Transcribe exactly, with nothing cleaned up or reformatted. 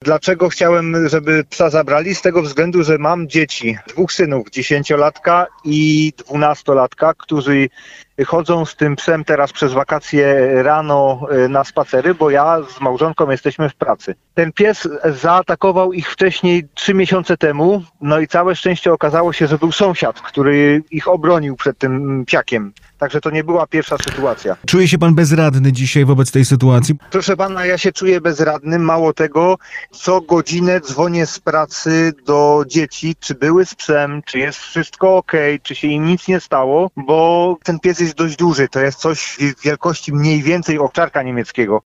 Dlaczego chciałem, żeby psa zabrali? Z tego względu, że mam dzieci, dwóch synów, dziesięciolatka i dwunastolatka, którzy chodzą z tym psem teraz przez wakacje rano na spacery, bo ja z małżonką jesteśmy w pracy. Ten pies zaatakował ich wcześniej trzy miesiące temu, no i całe szczęście okazało się, że był sąsiad, który ich obronił przed tym psiakiem. Także to nie była pierwsza sytuacja. Czuje się pan bezradny dzisiaj wobec tej sytuacji? Proszę pana, ja się czuję bezradny. Mało tego, co godzinę dzwonię z pracy do dzieci, czy były z psem, czy jest wszystko okej, czy się im nic nie stało, bo ten pies jest dość duży. To jest coś wielkości mniej więcej owczarka niemieckiego.